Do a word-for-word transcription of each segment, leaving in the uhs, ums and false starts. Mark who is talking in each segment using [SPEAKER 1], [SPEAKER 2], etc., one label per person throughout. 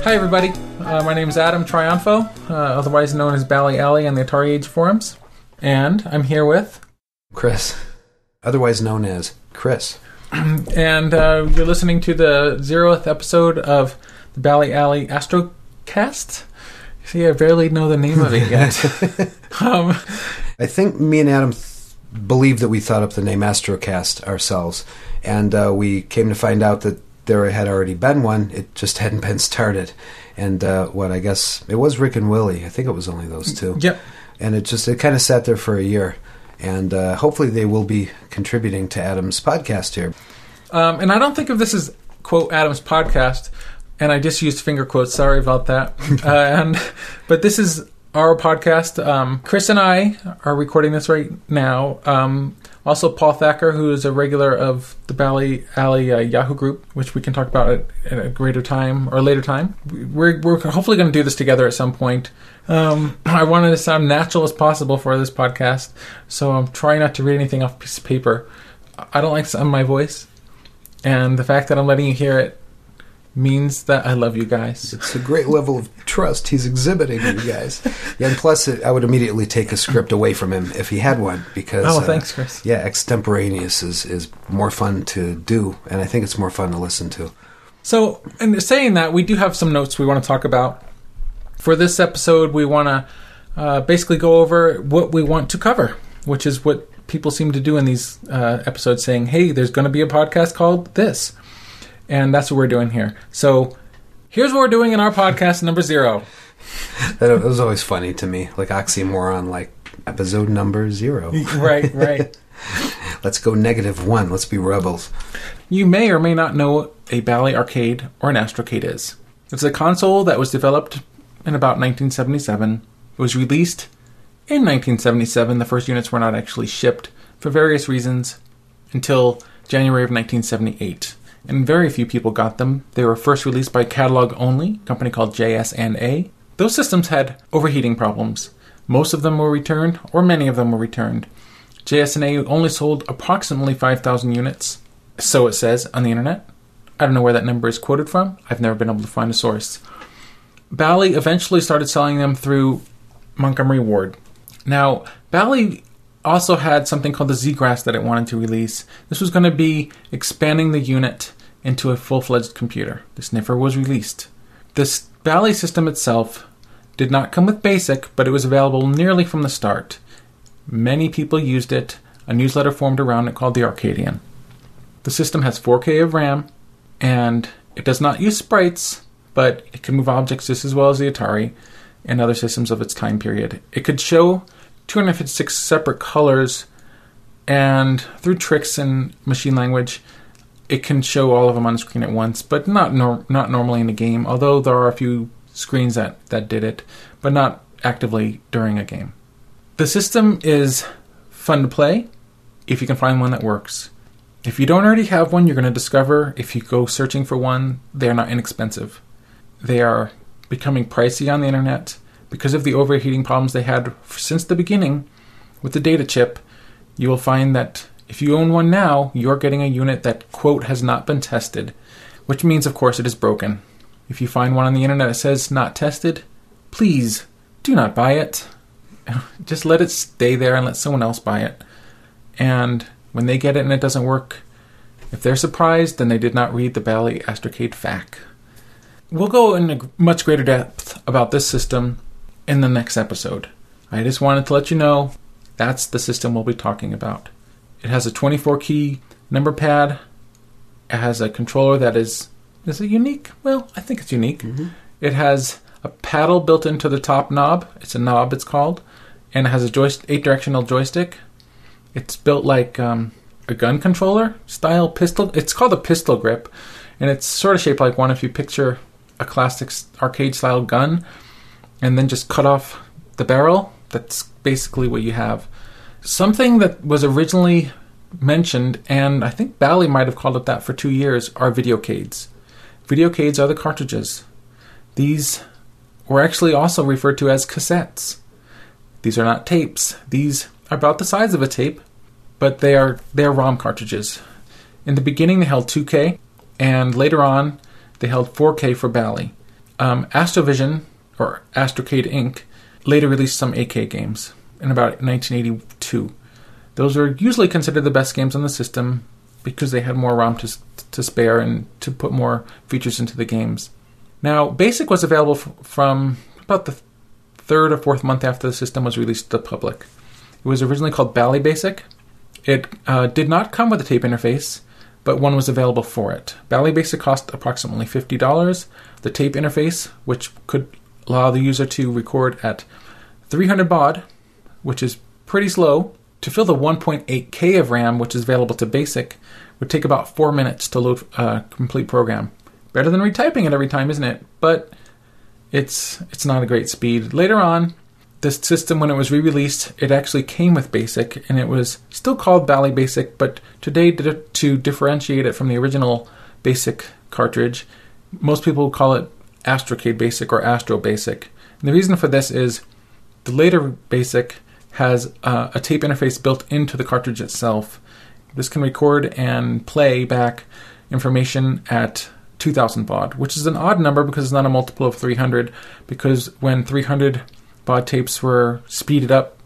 [SPEAKER 1] Hi everybody, uh, my name is Adam Triunfo, uh, otherwise known as Bally Alley on the Atari Age forums, and I'm here with...
[SPEAKER 2] Chris, otherwise known as Chris.
[SPEAKER 1] And uh, you're listening to the zeroth episode of the Bally Alley Astrocast. See, I barely know the name of it yet. um,
[SPEAKER 2] I think me and Adam th- believed that we thought up the name Astrocast ourselves, and uh, we came to find out that there had already been one, it just hadn't been started. And uh, what, I guess, it was Rick and Willie. I think it was only those two.
[SPEAKER 1] Yep.
[SPEAKER 2] And it just, it kind of sat there for a year. And uh, hopefully they will be contributing to Adam's podcast here.
[SPEAKER 1] Um, and I don't think of this as, quote, Adam's podcast, and I just used finger quotes, sorry about that. uh, and But this is our podcast. Um, Chris and I are recording this right now. Um, also, Paul Thacker, who is a regular of the Bally Alley uh, Yahoo group, which we can talk about at, at a greater time or later time. We're, we're hopefully going to do this together at some point. Um, I wanted to sound natural as possible for this podcast, so I'm trying not to read anything off a piece of paper. I don't like to sound my voice, and the fact that I'm letting you hear it means that I love you guys.
[SPEAKER 2] It's a great level of trust he's exhibiting, you guys. Yeah, and plus, it, I would immediately take a script away from him if he had one, because
[SPEAKER 1] oh,
[SPEAKER 2] uh,
[SPEAKER 1] thanks, Chris.
[SPEAKER 2] Yeah, extemporaneous is, is more fun to do, and I think it's more fun to listen to.
[SPEAKER 1] So, in saying that, we do have some notes we want to talk about. For this episode, we want to uh, basically go over what we want to cover, which is what people seem to do in these uh, episodes, saying, hey, there's going to be a podcast called this. And that's what we're doing here. So here's what we're doing in our podcast number zero.
[SPEAKER 2] That was always funny to me, like oxymoron, like episode number zero.
[SPEAKER 1] Right, right.
[SPEAKER 2] Let's go negative one. Let's be rebels.
[SPEAKER 1] You may or may not know what a Bally Arcade or an Astrocade is. It's a console that was developed in about nineteen seventy-seven. It was released in nineteen seventy-seven. The first units were not actually shipped for various reasons until January of nineteen seventy-eight. And very few people got them. They were first released by catalog only, a company called J S and A. Those systems had overheating problems. Most of them were returned, or many of them were returned. J S and A only sold approximately five thousand units, so it says on the internet. I don't know where that number is quoted from. I've never been able to find a source. Bally eventually started selling them through Montgomery Ward. Now, Bally also had something called the Z-Grass that it wanted to release. This was going to be expanding the unit into a full-fledged computer. This never was released. This Bally system itself did not come with BASIC, but it was available nearly from the start. Many people used it. A newsletter formed around it called the Arcadian. The system has four K of RAM, and it does not use sprites, but it can move objects just as well as the Atari and other systems of its time period. It could show two hundred fifty-six separate colors, and through tricks in machine language, it can show all of them on the screen at once, but not nor- not normally in a game, although there are a few screens that, that did it, but not actively during a game. The system is fun to play if you can find one that works. If you don't already have one, you're going to discover, if you go searching for one, they are not inexpensive. They are becoming pricey on the internet because of the overheating problems they had since the beginning with the data chip. You will find that if you own one now, you're getting a unit that, quote, has not been tested, which means, of course, it is broken. If you find one on the internet that says not tested, please do not buy it. Just let it stay there and let someone else buy it. And when they get it and it doesn't work, if they're surprised, then they did not read the Bally Astrocade F A Q. We'll go into much greater depth about this system in the next episode. I just wanted to let you know that's the system we'll be talking about. It has a twenty-four key number pad. It has a controller that is, is it unique? Well, I think it's unique. Mm-hmm. It has a paddle built into the top knob. It's a knob, it's called. And it has a joyst- eight-directional joystick. It's built like um, a gun controller style pistol. It's called a pistol grip. And it's sort of shaped like one if you picture a classic arcade-style gun and then just cut off the barrel. That's basically what you have. Something that was originally mentioned, and I think Bally might have called it that for two years, are videocades. Videocades are the cartridges. These were actually also referred to as cassettes. These are not tapes. These are about the size of a tape, but they are they are ROM cartridges. In the beginning, they held two K, and later on, they held four K for Bally. Um, Astrovision, or Astrocade Incorporated, later released some eight K games in about nineteen eighty-two. Those are usually considered the best games on the system because they had more ROM to, to spare and to put more features into the games. Now, BASIC was available f- from about the third or fourth month after the system was released to the public. It was originally called Bally Basic. It uh, did not come with a tape interface, but one was available for it. Bally Basic cost approximately fifty dollars. The tape interface, which could allow the user to record at three hundred baud, which is pretty slow. To fill the one point eight K of RAM, which is available to BASIC, would take about four minutes to load a complete program. Better than retyping it every time, isn't it? But it's it's not a great speed. Later on, this system, when it was re-released, it actually came with BASIC, and it was still called Bally Basic, but today, to differentiate it from the original BASIC cartridge, most people call it Astrocade Basic or Astro Basic. And the reason for this is the later BASIC has uh, a tape interface built into the cartridge itself. This can record and play back information at two thousand baud, which is an odd number because it's not a multiple of three hundred, because when three hundred baud tapes were speeded up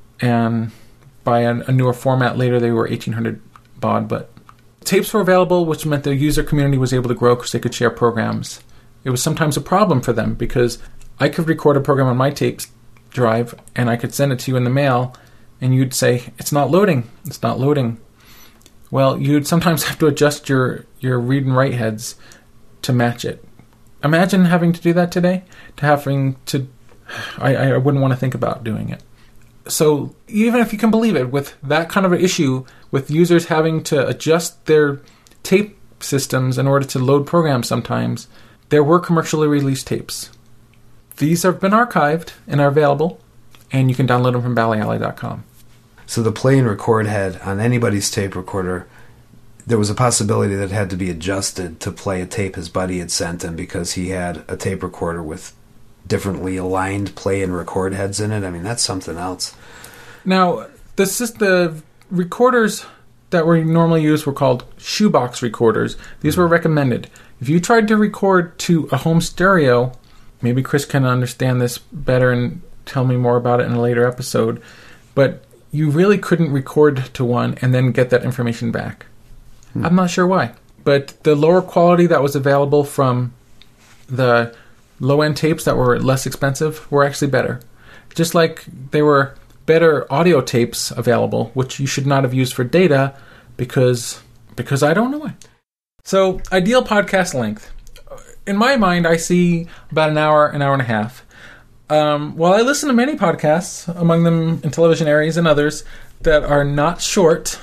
[SPEAKER 1] and by a, a newer format later, they were eighteen hundred baud, but tapes were available, which meant the user community was able to grow because they could share programs. It was sometimes a problem for them because I could record a program on my tape drive and I could send it to you in the mail and you'd say, it's not loading, it's not loading. Well, you'd sometimes have to adjust your, your read and write heads to match it. Imagine having to do that today, to having to, I, I wouldn't want to think about doing it. So even if you can believe it, with that kind of an issue, with users having to adjust their tape systems in order to load programs sometimes, there were commercially released tapes. These have been archived and are available, and you can download them from Bally Alley dot com.
[SPEAKER 2] So the play and record head on anybody's tape recorder, there was a possibility that it had to be adjusted to play a tape his buddy had sent him because he had a tape recorder with differently aligned play and record heads in it. I mean, that's something else.
[SPEAKER 1] Now, this is the recorders that were normally used were called shoebox recorders. These mm-hmm. were recommended. If you tried to record to a home stereo, maybe Chris can understand this better and tell me more about it in a later episode, but you really couldn't record to one and then get that information back. Hmm. I'm not sure why. But the lower quality that was available from the low-end tapes that were less expensive were actually better. Just like there were better audio tapes available, which you should not have used for data because because I don't know why. So, ideal podcast length. In my mind, I see about an hour, an hour and a half. Um, while I listen to many podcasts, among them Intellivision Aries and others, that are not short,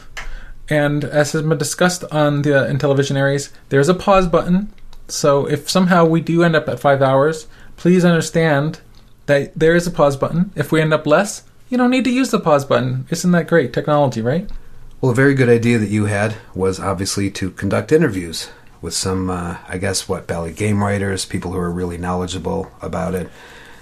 [SPEAKER 1] and as has been discussed on the Intellivision Aries, there's a pause button. So if somehow we do end up at five hours, please understand that there is a pause button. If we end up less, you don't need to use the pause button. Isn't that great technology, right?
[SPEAKER 2] Well, a very good idea that you had was obviously to conduct interviews with some, uh, I guess, what, Bally game writers, people who are really knowledgeable about it.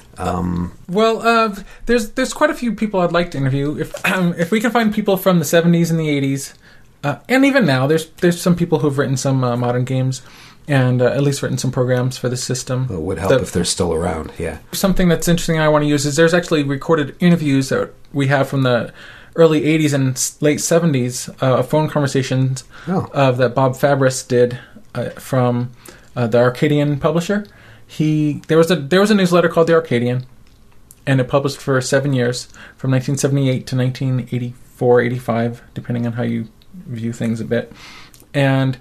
[SPEAKER 2] Um,
[SPEAKER 1] well, uh, there's there's quite a few people I'd like to interview. If um, if we can find people from the seventies and the eighties, uh, and even now, there's there's some people who've written some uh, modern games and uh, at least written some programs for the system.
[SPEAKER 2] Well, it would help that, if they're still around, yeah. Something
[SPEAKER 1] that's interesting I want to use is there's actually recorded interviews that we have from the early eighties and late seventies, uh, phone conversations oh. of that Bob Fabris did uh, from uh, the Arcadian publisher. He there was a there was a newsletter called The Arcadian, and it published for seven years, from nineteen seventy-eight to nineteen eighty-four, eighty-five, depending on how you view things a bit. And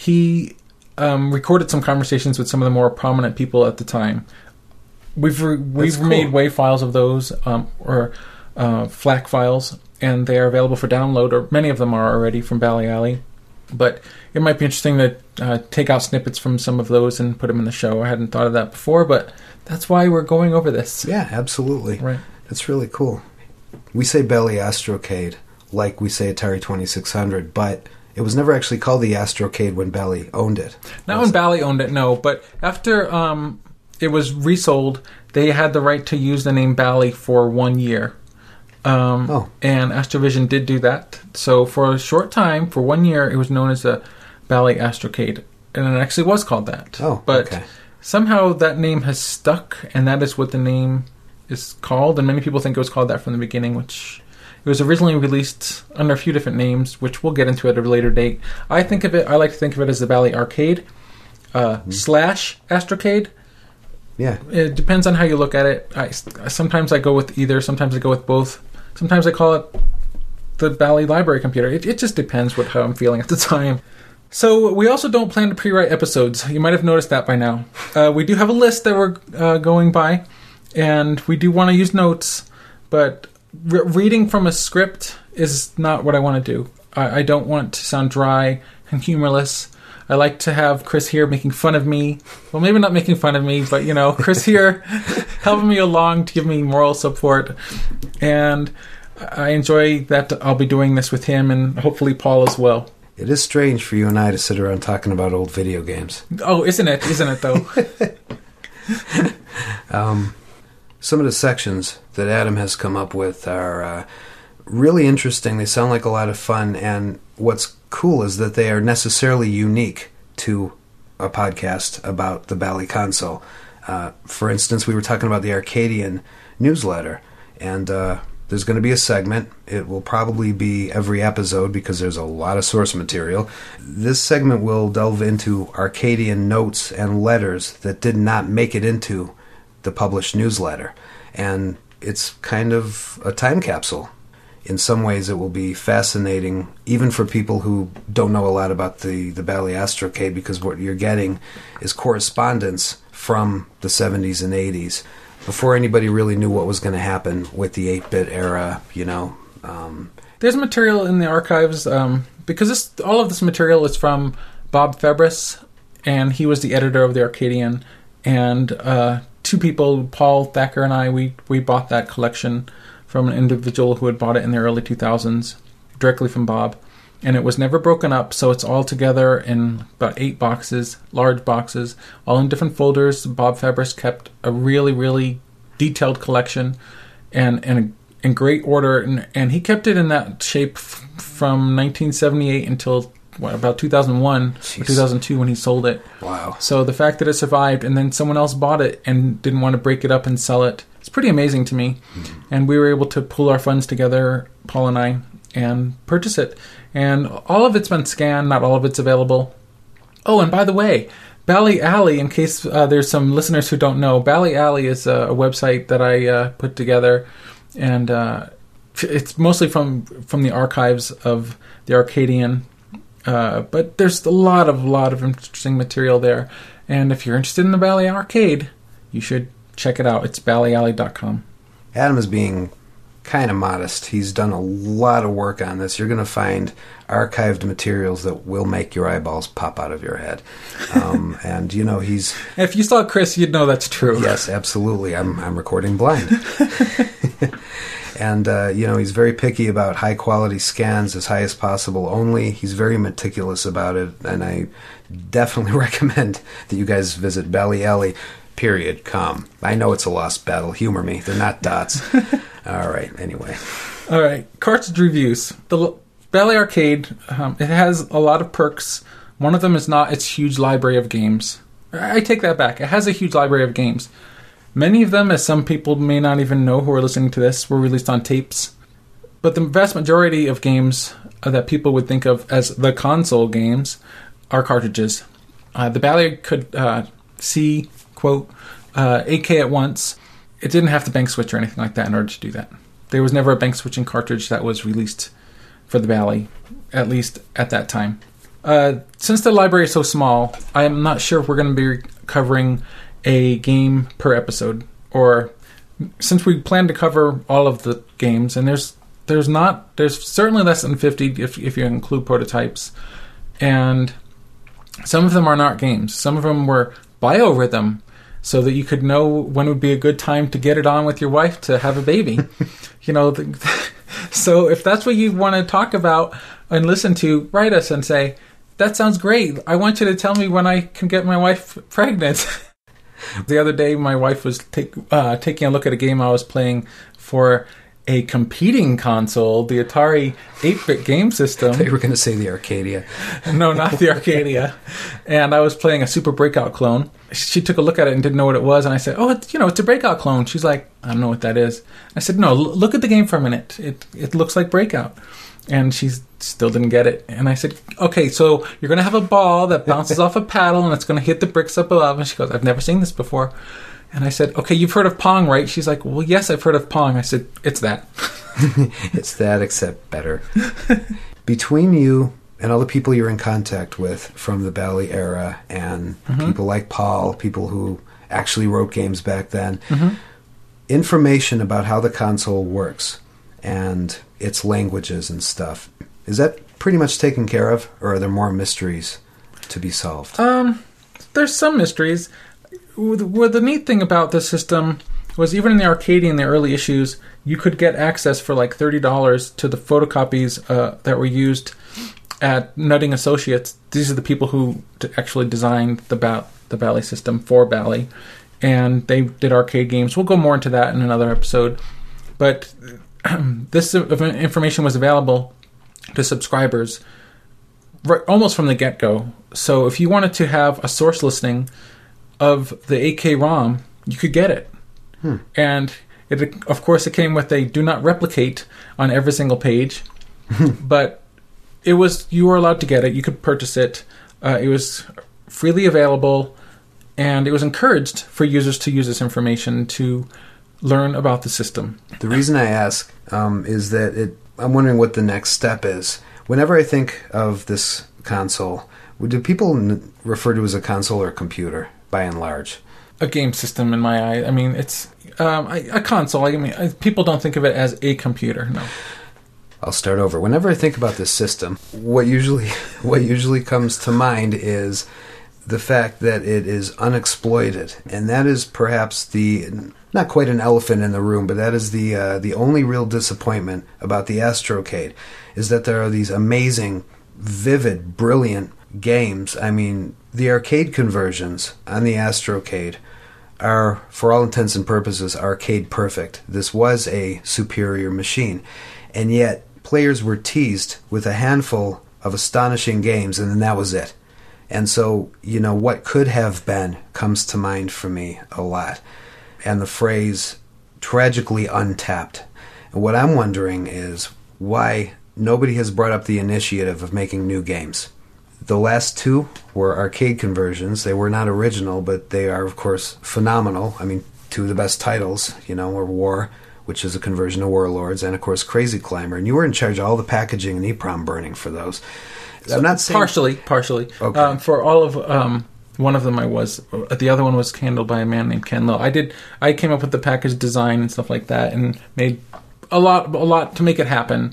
[SPEAKER 1] he um, recorded some conversations with some of the more prominent people at the time. We've re- we've cool. made WAV files of those, um, or uh, FLAC files, and they are available for download, or many of them are already from Bally Alley. But it might be interesting to uh, take out snippets from some of those and put them in the show. I hadn't thought of that before, but that's why we're going over this.
[SPEAKER 2] Yeah, absolutely.
[SPEAKER 1] Right.
[SPEAKER 2] That's really cool. We say Bally Astrocade like we say Atari twenty-six hundred, but it was never actually called the Astrocade when Bally owned it.
[SPEAKER 1] Not when Bally owned it, no. But after um, it was resold, they had the right to use the name Bally for one year. Um, oh. And Astrovision did do that. So for a short time, for one year, it was known as the Bally Astrocade. And it actually was called that.
[SPEAKER 2] Oh,
[SPEAKER 1] but
[SPEAKER 2] okay.
[SPEAKER 1] somehow that name has stuck, and that is what the name is called, and many people think it was called that from the beginning, which it was originally released under a few different names, which we'll get into at a later date. I think of it, I like to think of it as the Bally Arcade uh, mm. slash Astrocade.
[SPEAKER 2] Yeah.
[SPEAKER 1] It depends on how you look at it. I, sometimes I go with either, sometimes I go with both. Sometimes I call it the Bally Library Computer. It, it just depends what how I'm feeling at the time. So we also don't plan to pre-write episodes. You might have noticed that by now. Uh, we do have a list that we're uh, going by, and we do want to use notes, but re- reading from a script is not what I want to do. I, I don't want to sound dry and humorless. I like to have Chris here making fun of me. Well, maybe not making fun of me, but, you know, Chris here helping me along to give me moral support. And I enjoy that I'll be doing this with him and hopefully Paul as well.
[SPEAKER 2] It is strange for you and I to sit around talking about old video games.
[SPEAKER 1] Oh, isn't it? Isn't it, though?
[SPEAKER 2] um, some of the sections that Adam has come up with are uh, really interesting. They sound like a lot of fun, and what's cool is that they are necessarily unique to a podcast about the Bally console. Uh, for instance, we were talking about the Arcadian newsletter, and uh, there's going to be a segment. It will probably be every episode because there's a lot of source material. This segment will delve into Arcadian notes and letters that did not make it into the published newsletter. And it's kind of a time capsule. In some ways, it will be fascinating, even for people who don't know a lot about the, the Bally Astrocade, because what you're getting is correspondence from the seventies and eighties, before anybody really knew what was going to happen with the eight-bit era, you know. Um,
[SPEAKER 1] There's material in the archives, um, because this, all of this material is from Bob Febris, and he was the editor of the Arcadian, and uh, two people, Paul Thacker and I, we, we bought that collection from an individual who had bought it in the early two thousands, directly from Bob. And it was never broken up, so it's all together in about eight boxes, large boxes, all in different folders. Bob Febris kept a really, really detailed collection and, and in great order. And, and he kept it in that shape f- from nineteen seventy-eight until what, about two thousand one Jeez. Or two thousand two when he sold it.
[SPEAKER 2] Wow.
[SPEAKER 1] So the fact that it survived and then someone else bought it and didn't want to break it up and sell it, it's pretty amazing to me. Mm-hmm. And we were able to pool our funds together, Paul and I, and purchase it. And all of it's been scanned, not all of it's available. Oh, and by the way, Bally Alley, in case uh, there's some listeners who don't know, Bally Alley is a, a website that I uh, put together, and uh, it's mostly from from the archives of the Arcadian, uh, but there's a lot of lot of interesting material there. And if you're interested in the Bally Arcade, you should check it out. It's bally alley dot com.
[SPEAKER 2] Adam is being kind of modest. He's done a lot of work on this. You're going to find archived materials that will make your eyeballs pop out of your head. Um, and, you know, he's...
[SPEAKER 1] If you saw Chris, you'd know that's true.
[SPEAKER 2] Yes, absolutely. I'm I'm recording blind. And, uh, you know, he's very picky about high-quality scans as high as possible only. He's very meticulous about it, and I definitely recommend that you guys visit Bally Alley, period, com. I know it's a lost battle. Humor me. They're not dots. All right, anyway.
[SPEAKER 1] All right, cartridge reviews. The Bally Arcade, um, it has a lot of perks. One of them is not its huge library of games. I take that back. It has a huge library of games. Many of them, as some people may not even know who are listening to this, were released on tapes. But the vast majority of games that people would think of as the console games are cartridges. Uh, the Bally could uh, see, quote, uh, eight K at once. It didn't have to bank switch or anything like that in order to do that. There was never a bank switching cartridge that was released for the Bally, at least at that time. Uh, since the library is so small, I am not sure if we're going to be covering a game per episode, or since we plan to cover all of the games, and there's there's not there's certainly less than fifty if if you include prototypes, and some of them are not games. Some of them were biorhythm, so that you could know when would be a good time to get it on with your wife to have a baby. you know, the, so if that's what you want to talk about and listen to, write us and say, that sounds great. I want you to tell me when I can get my wife pregnant. The other day, my wife was take, uh, taking a look at a game I was playing for a competing console, the Atari eight-bit game system.
[SPEAKER 2] They were going to say the Arcadia.
[SPEAKER 1] No, not the Arcadia. And I was playing a Super Breakout clone. She took a look at it and didn't know what it was. And I said, oh, it's, you know, it's a Breakout clone. She's like, I don't know what that is. I said, no, l- look at the game for a minute. It it looks like Breakout. And she still didn't get it. And I said, okay, so you're going to have a ball that bounces off a paddle and it's going to hit the bricks up above. And she goes, I've never seen this before. And I said, okay, you've heard of Pong, right? She's like, well, yes, I've heard of Pong. I said, it's that.
[SPEAKER 2] It's that, except better. Between you and all the people you're in contact with from the Bally era and mm-hmm. people like Paul, people who actually wrote games back then, mm-hmm. information about how the console works and its languages and stuff, is that pretty much taken care of, or are there more mysteries to be solved?
[SPEAKER 1] Um, there's some mysteries. Well, the neat thing about this system was even in the Arcadia in the early issues, you could get access for like thirty dollars to the photocopies uh, that were used at Nutting Associates. These are the people who actually designed the ba- the Bally system for Bally, and they did arcade games. We'll go more into that in another episode. But this information was available to subscribers right, almost from the get-go. So if you wanted to have a source listing of the eight K ROM, you could get it. Hmm. And it, of course, it came with a do not replicate on every single page, but it was, you were allowed to get it. You could purchase it. Uh, it was freely available, and it was encouraged for users to use this information to learn about the system.
[SPEAKER 2] The reason I ask um, is that it, I'm wondering what the next step is. Whenever I think of this console, do people n- refer to it as a console or a computer? By and large,
[SPEAKER 1] a game system in my eye. I mean, it's um, a, a console. I mean, I, people don't think of it as a computer. No.
[SPEAKER 2] I'll start over. Whenever I think about this system, what usually what usually comes to mind is the fact that it is unexploited, and that is perhaps the not quite an elephant in the room, but that is the uh, the only real disappointment about the Astrocade, is that there are these amazing, vivid, brilliant games. I mean, the arcade conversions on the Astrocade are, for all intents and purposes, arcade perfect. This was a superior machine. And yet, players were teased with a handful of astonishing games, and then that was it. And so, you know, what could have been comes to mind for me a lot. And the phrase, tragically untapped. And what I'm wondering is why nobody has brought up the initiative of making new games. The last two were arcade conversions. They were not original, but they are, of course, phenomenal. I mean, two of the best titles, you know, were War, which is a conversion of Warlords, and, of course, Crazy Climber. And you were in charge of all the packaging and EEPROM burning for those.
[SPEAKER 1] So
[SPEAKER 2] I'm not saying...
[SPEAKER 1] Partially, partially.
[SPEAKER 2] Okay.
[SPEAKER 1] Um, for all of... Um, one of them I was. The other one was handled by a man named Ken Lowe. I did. I came up with the package design and stuff like that, and made a lot, a lot to make it happen.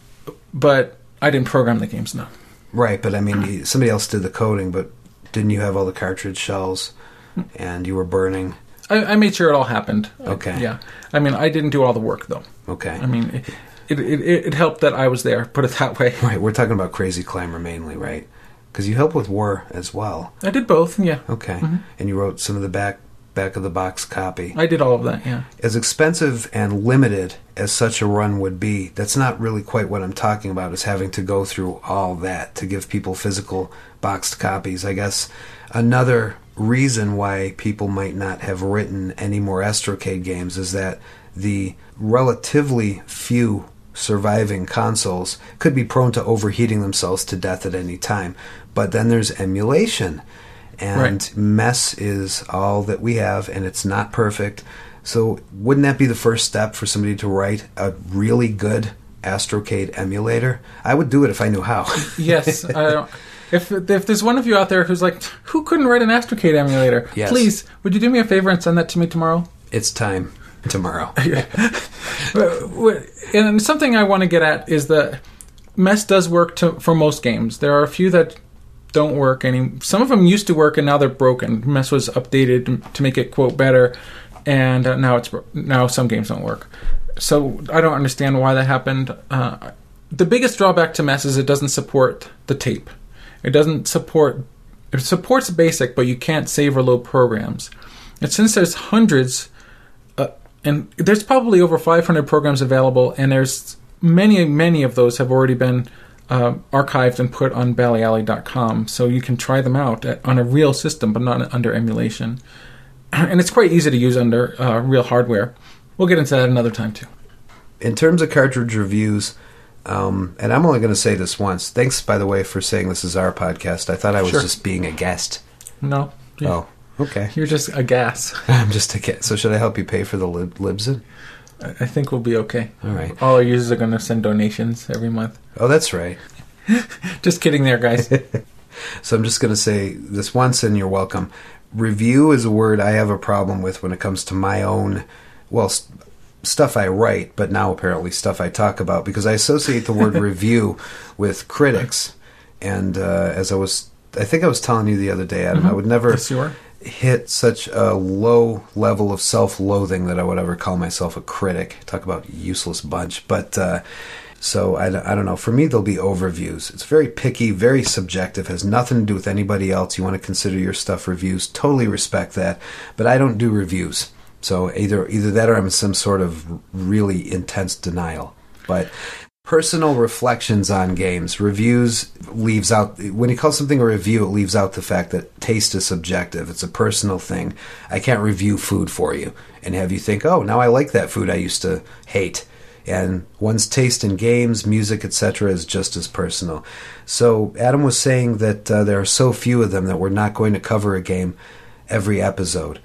[SPEAKER 1] But I didn't program the games, no.
[SPEAKER 2] Right, but I mean, somebody else did the coding, but didn't you have all the cartridge shells, and you were burning?
[SPEAKER 1] I, I made sure it all happened.
[SPEAKER 2] Okay.
[SPEAKER 1] Yeah. I mean, I didn't do all the work, though.
[SPEAKER 2] Okay.
[SPEAKER 1] I mean, it, it, it, it helped that I was there, put it that way.
[SPEAKER 2] Right, we're talking about Crazy Climber mainly, right? Because you helped with War as well.
[SPEAKER 1] I did both, yeah.
[SPEAKER 2] Okay.
[SPEAKER 1] Mm-hmm.
[SPEAKER 2] And you wrote some of the back back of the box copy.
[SPEAKER 1] I did all of that, yeah.
[SPEAKER 2] As expensive and limited as such a run would be, that's not really quite what I'm talking about, is having to go through all that to give people physical boxed copies. I guess another reason why people might not have written any more Astrocade games is that the relatively few surviving consoles could be prone to overheating themselves to death at any time. But then there's emulation. And right. mess is all that we have, and it's not perfect. So wouldn't that be the first step for somebody to write a really good Astrocade emulator? I would do it if I knew how.
[SPEAKER 1] Yes. Uh, if if there's one of you out there who's like, who couldn't write an Astrocade emulator?
[SPEAKER 2] Yes.
[SPEAKER 1] Please, would you do me a favor and send that to me tomorrow?
[SPEAKER 2] It's time. Tomorrow.
[SPEAKER 1] And something I want to get at is that mess does work to, for most games. There are a few that don't work any. Some of them used to work and now they're broken. Mess was updated to make it quote better, and uh, now it's now some games don't work. So I don't understand why that happened. Uh, the biggest drawback to Mess is it doesn't support the tape. It doesn't support. It supports BASIC, but you can't save or load programs. And since there's hundreds uh, And there's probably over five hundred programs available, and there's many, many of those have already been uh, archived and put on Bally Alley dot com, so you can try them out at, on a real system, but not under emulation. And it's quite easy to use under uh, real hardware. We'll get into that another time, too.
[SPEAKER 2] In terms of cartridge reviews, um, and I'm only going to say this once. Thanks, by the way, for saying this is our podcast. I thought I was
[SPEAKER 1] Sure.
[SPEAKER 2] just being a guest.
[SPEAKER 1] No. Yeah.
[SPEAKER 2] Oh, okay.
[SPEAKER 1] You're just a gas.
[SPEAKER 2] I'm just a guest. So should I help you pay for the lib- Libsyn?
[SPEAKER 1] I think we'll be okay.
[SPEAKER 2] All right.
[SPEAKER 1] All our users are going to send donations every month.
[SPEAKER 2] Oh, that's right.
[SPEAKER 1] Just kidding there, guys.
[SPEAKER 2] So I'm just going to say this once, and you're welcome. Review is a word I have a problem with when it comes to my own, well, st- stuff I write, but now apparently stuff I talk about, because I associate the word review with critics. And uh, as I was, I think I was telling you the other day, Adam,
[SPEAKER 1] Mm-hmm.
[SPEAKER 2] I would never
[SPEAKER 1] Yes, you are.
[SPEAKER 2] hit such a low level of self-loathing that I would ever call myself a critic. Talk about useless bunch. But uh, so I, I don't know. For me, there'll be overviews. It's very picky, very subjective, has nothing to do with anybody else. You want to consider your stuff reviews. Totally respect that. But I don't do reviews. So either either that or I'm in some sort of really intense denial. But personal reflections on games. Reviews leaves out, when you call something a review, it leaves out the fact that taste is subjective. It's a personal thing. I can't review food for you and have you think, oh, now I like that food I used to hate. And one's taste in games, music, et cetera is just as personal. So Adam was saying that uh, there are so few of them that we're not going to cover a game every episode.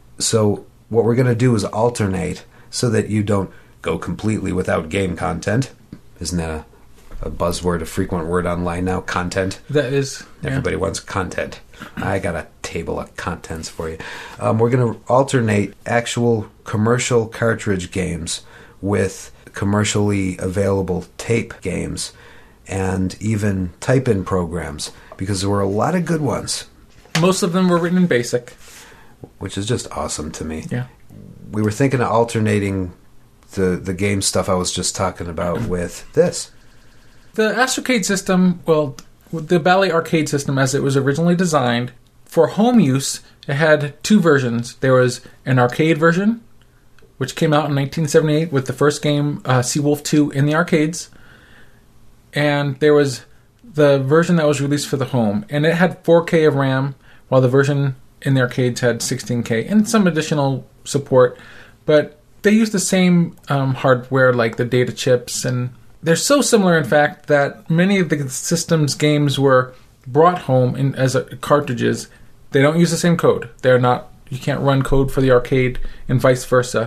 [SPEAKER 2] So what we're going to do is alternate so that you don't go completely without game content. Isn't that a, a buzzword, a frequent word online now? Content.
[SPEAKER 1] That is. Yeah.
[SPEAKER 2] Everybody wants content. I got a table of contents for you. Um, we're going to alternate actual commercial cartridge games with commercially available tape games and even type-in programs, because there were a lot of good ones.
[SPEAKER 1] Most of them were written in BASIC.
[SPEAKER 2] Which is just awesome to me.
[SPEAKER 1] Yeah.
[SPEAKER 2] We were thinking of alternating the, the game stuff I was just talking about with this.
[SPEAKER 1] The Astrocade system, well, the Bally Arcade system as it was originally designed, for home use, it had two versions. There was an arcade version, which came out in nineteen seventy-eight with the first game, uh, Seawolf two, in the arcades. And there was the version that was released for the home. And it had four K of RAM, while the version in the arcades had sixteen K and some additional support. But they used the same um, hardware, like the data chips. And they're so similar, in fact, that many of the system's games were brought home in, as a, cartridges. They don't use the same code. They're not. You can't run code for the arcade and vice versa.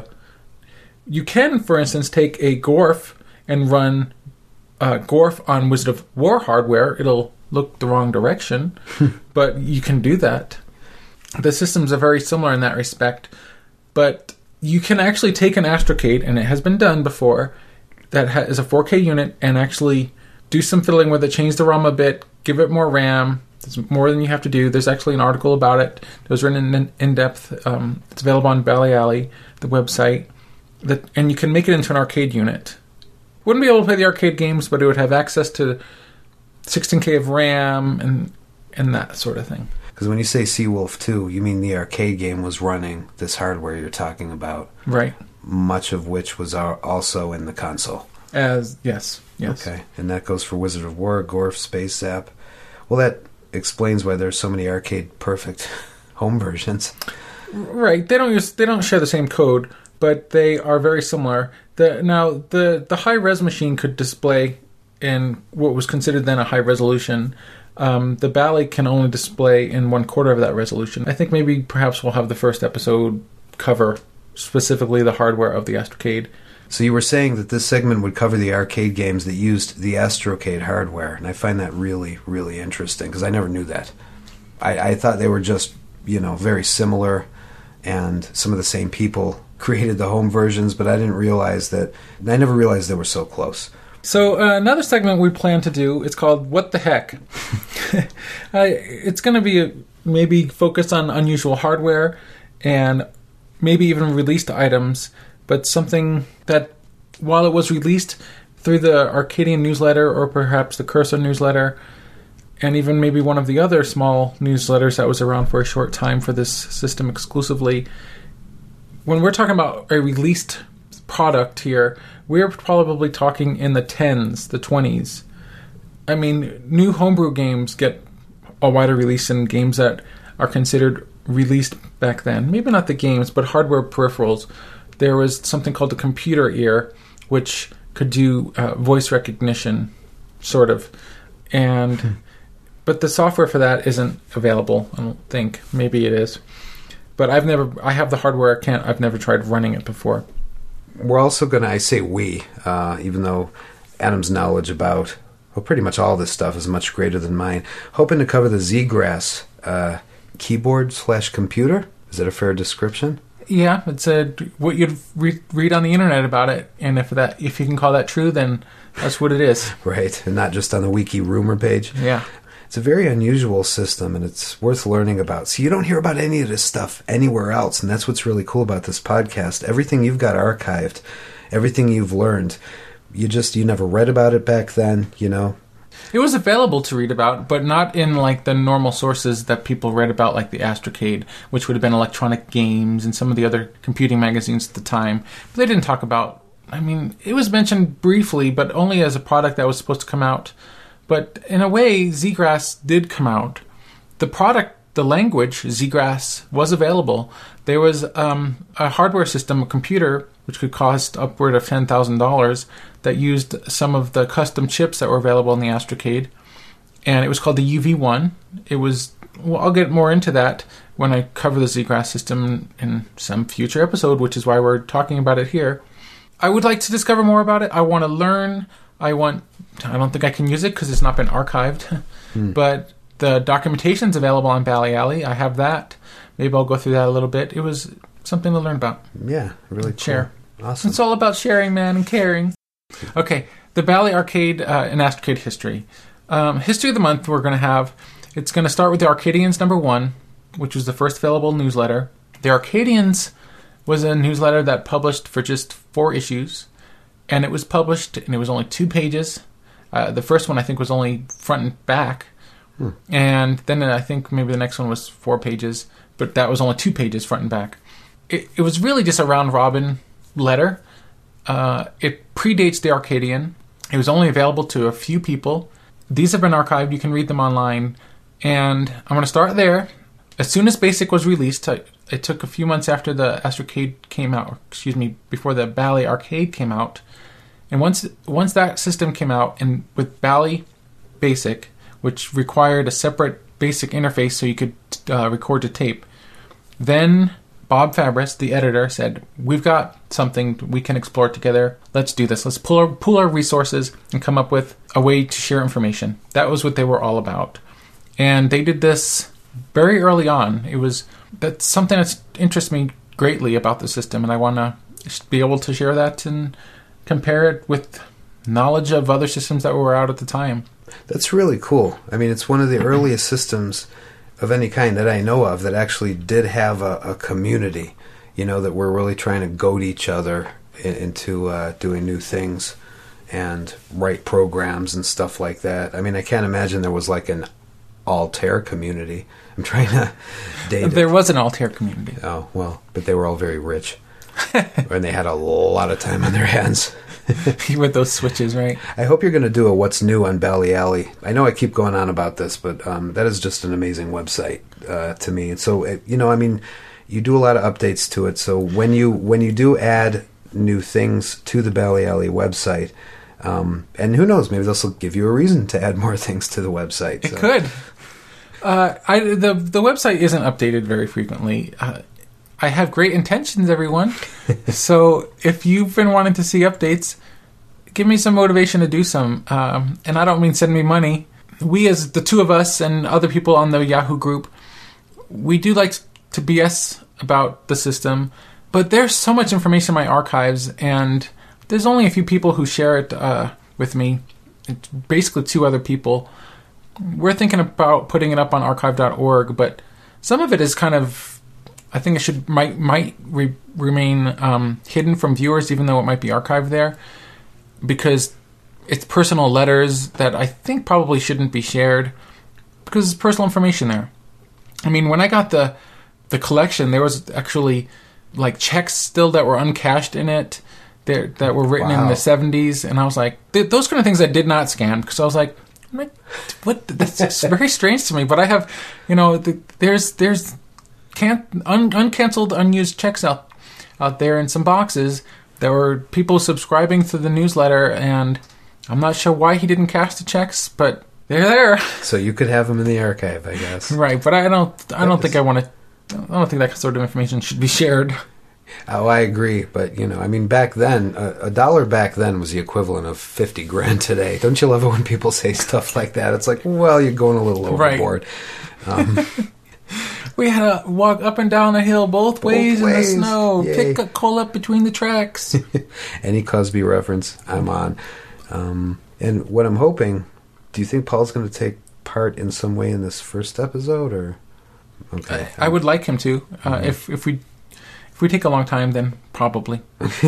[SPEAKER 1] You can, for instance, take a Gorf and run uh, Gorf on Wizard of War hardware. It'll look the wrong direction, but you can do that. The systems are very similar in that respect, but you can actually take an Astrocade, and it has been done before, that ha- is a four K unit, and actually do some fiddling with it, change the ROM a bit, give it more RAM. There's more than you have to do. There's actually an article about it that was written in, in depth. Um, it's available on Bally Alley, the website. That, and you can make it into an arcade unit. Wouldn't be able to play the arcade games, but it would have access to sixteen K of RAM and and that sort of thing.
[SPEAKER 2] Because when you say Seawolf two, you mean the arcade game was running this hardware you're talking about.
[SPEAKER 1] Right.
[SPEAKER 2] Much of which was also in the console.
[SPEAKER 1] As yes, yes.
[SPEAKER 2] Okay, and that goes for Wizard of War, Gorf, Space Zap. Well, that explains why there's so many arcade perfect home versions.
[SPEAKER 1] Right. They don't use. They don't share the same code, but they are very similar. The now the the high res machine could display in what was considered then a high resolution. Um, the Bally can only display in one quarter of that resolution. I think maybe perhaps we'll have the first episode cover specifically the hardware of the Astrocade.
[SPEAKER 2] So you were saying that this segment would cover the arcade games that used the Astrocade hardware, and I find that really, really interesting, because I never knew that. I, I thought they were just, you know, very similar, and some of the same people created the home versions, but I didn't realize that, I never realized they were so close.
[SPEAKER 1] So uh, another segment we plan to do, it's called What the Heck? uh, it's going to be a, maybe focused on unusual hardware and maybe even released items, but something that, while it was released through the Arcadian newsletter or perhaps the Cursor newsletter, and even maybe one of the other small newsletters that was around for a short time for this system exclusively, when we're talking about a released product here, we're probably talking in the tens, the twenties. I mean, new homebrew games get a wider release than games that are considered released back then. Maybe not the games, but hardware peripherals. There was something called the computer ear, which could do uh, voice recognition, sort of. And hmm. But the software for that isn't available, I don't think. Maybe it is. But I've never, I have the hardware, I can't, I've never tried running it before.
[SPEAKER 2] We're also going to, I say we, uh, even though Adam's knowledge about, well, pretty much all this stuff is much greater than mine, hoping to cover the Z-Grass uh, keyboard slash computer. Is that a fair description?
[SPEAKER 1] Yeah, it's a, what you'd re- read on the internet about it. And if that, if you can call that true, then that's what it is.
[SPEAKER 2] Right, and not just on the wiki rumor page.
[SPEAKER 1] Yeah.
[SPEAKER 2] It's a very unusual system, and it's worth learning about. So you don't hear about any of this stuff anywhere else, and that's what's really cool about this podcast. Everything you've got archived, everything you've learned, you just, you never read about it back then, you know.
[SPEAKER 1] It was available to read about, but not in like the normal sources that people read about, like the Astrocade, which would have been Electronic Games and some of the other computing magazines at the time. But they didn't talk about, I mean, it was mentioned briefly, but only as a product that was supposed to come out. But in a way, Z-Grass did come out. The product, the language, Z-Grass, was available. There was um, a hardware system, a computer, which could cost upward of ten thousand dollars, that used some of the custom chips that were available in the Astrocade. And it was called the U V one. It was, well, I'll get more into that when I cover the Z-Grass system in some future episode, which is why we're talking about it here. I would like to discover more about it. I want to learn. I want... I don't think I can use it because it's not been archived. Hmm. But the documentation's available on Bally Alley. I have that. Maybe I'll go through that a little bit. It was something to learn about.
[SPEAKER 2] Yeah, really cool.
[SPEAKER 1] Share.
[SPEAKER 2] Awesome.
[SPEAKER 1] It's all about sharing, man, and caring. Okay, the Bally Arcade uh, and Astrocade history. Um, history of the month we're going to have, it's going to start with the Arcadians number one, which was the first available newsletter. The Arcadians was a newsletter that published for just four issues. And it was published, and it was only two pages. Uh, the first one, I think, was only front and back. Hmm. And then I think maybe the next one was four pages. But that was only two pages, front and back. It, it was really just a round-robin letter. Uh, it predates the Arcadian. It was only available to a few people. These have been archived. You can read them online. And I'm going to start there. As soon as BASIC was released, I, it took a few months after the Astrocade came out. Excuse me, before the Bally Arcade came out. And once once that system came out, and with Bally BASIC, which required a separate BASIC interface so you could uh, record to tape, then Bob Fabris, the editor, said, we've got something we can explore together. Let's do this. Let's pool our, pool our resources and come up with a way to share information. That was what they were all about. And they did this very early on. It was that's something that interests me greatly about the system, and I want to be able to share that and compare it with knowledge of other systems that were out at the time.
[SPEAKER 2] That's really cool. I mean, it's one of the earliest systems of any kind that I know of that actually did have a, a community, you know, that we're really trying to goad each other in, into uh, doing new things and write programs and stuff like that. I mean, I can't imagine there was like an Altair community. I'm trying to date
[SPEAKER 1] There
[SPEAKER 2] it.
[SPEAKER 1] was an Altair community.
[SPEAKER 2] Oh, well, but they were all very rich. And they had a lot of time on their hands.
[SPEAKER 1] With those switches, right?
[SPEAKER 2] I hope you're going to do a What's New on Bally Alley. I know I keep going on about this, but um, that is just an amazing website uh, to me. And so, it, you know, I mean, you do a lot of updates to it. So when you when you do add new things to the Bally Alley website, um, and who knows, maybe this will give you a reason to add more things to the website.
[SPEAKER 1] It
[SPEAKER 2] so.
[SPEAKER 1] could. Uh, I the the website isn't updated very frequently. Uh, I have great intentions, everyone. So if you've been wanting to see updates, give me some motivation to do some. Um, and I don't mean send me money. We, as the two of us and other people on the Yahoo group, we do like to B S about the system. But there's so much information in my archives, and there's only a few people who share it uh, with me. It's basically two other people. We're thinking about putting it up on archive dot org, but some of it is kind of... I think it should might might re- remain um, hidden from viewers, even though it might be archived there, because it's personal letters that I think probably shouldn't be shared because it's personal information there. I mean, when I got the the collection, there was actually like checks still that were uncashed in it, that that were written wow. in the seventies, and I was like, th- those kind of things I did not scan because I was like, what? That's very strange to me. But I have, you know, the, there's there's can't un, uncanceled unused checks out out there in some boxes. There were people subscribing to the newsletter, and I'm not sure why he didn't cash the checks, but they're there.
[SPEAKER 2] So you could have them in the archive, I guess.
[SPEAKER 1] Right, but I don't. I that don't is... think I want to. I don't think that sort of information should be shared.
[SPEAKER 2] Oh, I agree, but you know, I mean, back then, a, a dollar back then was the equivalent of fifty grand today. Don't you love it when people say stuff like that? It's like, well, you're going a little overboard.
[SPEAKER 1] Right. Um, we had to walk up and down the hill both, both ways, ways in the snow. Yay. Pick a coal up between the tracks.
[SPEAKER 2] Any Cosby reference, I'm on. Um, and what I'm hoping, do you think Paul's going to take part in some way in this first episode, or? Okay,
[SPEAKER 1] I, I would like him to. Uh, mm-hmm. If if we if we take a long time, then probably.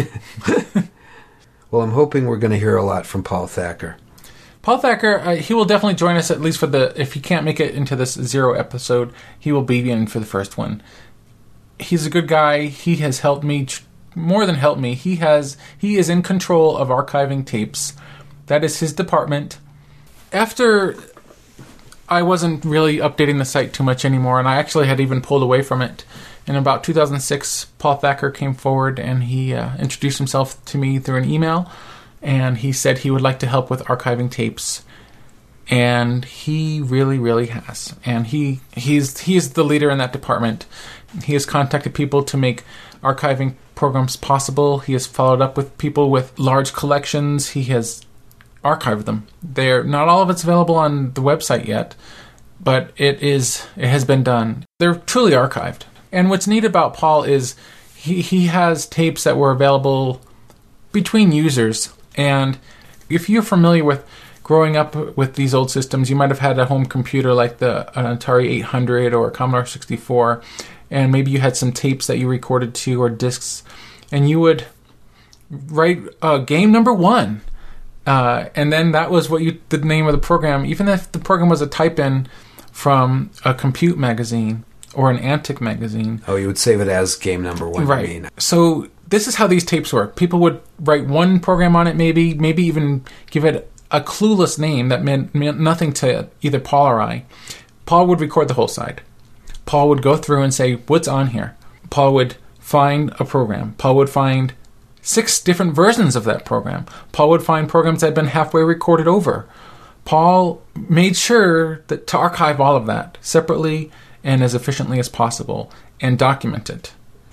[SPEAKER 2] Well, I'm hoping we're going to hear a lot from Paul Thacker.
[SPEAKER 1] Paul Thacker, uh, he will definitely join us at least for the. If he can't make it into this Zero episode, he will be in for the first one. He's a good guy. He has helped me tr- more than helped me. He has. He is in control of archiving tapes. That is his department. After I wasn't really updating the site too much anymore, and I actually had even pulled away from it. In about two thousand six, Paul Thacker came forward and he uh, introduced himself to me through an email, and he said he would like to help with archiving tapes, and he really, really has. And he he's he's the leader in that department. He has contacted people to make archiving programs possible. He has followed up with people with large collections. He has archive them. They're not all of it's available on the website yet, but it is. It has been done. They're truly archived. And what's neat about Paul is he he has tapes that were available between users. And if you're familiar with growing up with these old systems, you might have had a home computer like the an Atari eight hundred or a Commodore sixty-four, and maybe you had some tapes that you recorded to or discs, and you would write uh, game number one. Uh, and then that was what you the name of the program, even if the program was a type-in from a Compute magazine or an Antic magazine.
[SPEAKER 2] Oh, you would save it as game number one.
[SPEAKER 1] Right.
[SPEAKER 2] You mean.
[SPEAKER 1] So this is how these tapes work. People would write one program on it, maybe, maybe even give it a clueless name that meant, meant nothing to either Paul or I. Paul would record the whole side. Paul would go through and say, what's on here? Paul would find a program. Paul would find six different versions of that program. Paul would find programs that had been halfway recorded over. Paul made sure that to archive all of that separately and as efficiently as possible and document it.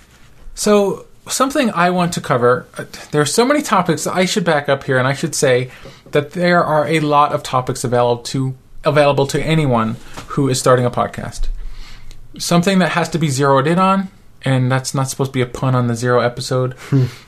[SPEAKER 1] So something I want to cover, there are so many topics I should back up here, and I should say that there are a lot of topics available to available to anyone who is starting a podcast. Something that has to be zeroed in on, and that's not supposed to be a pun on the Zero episode,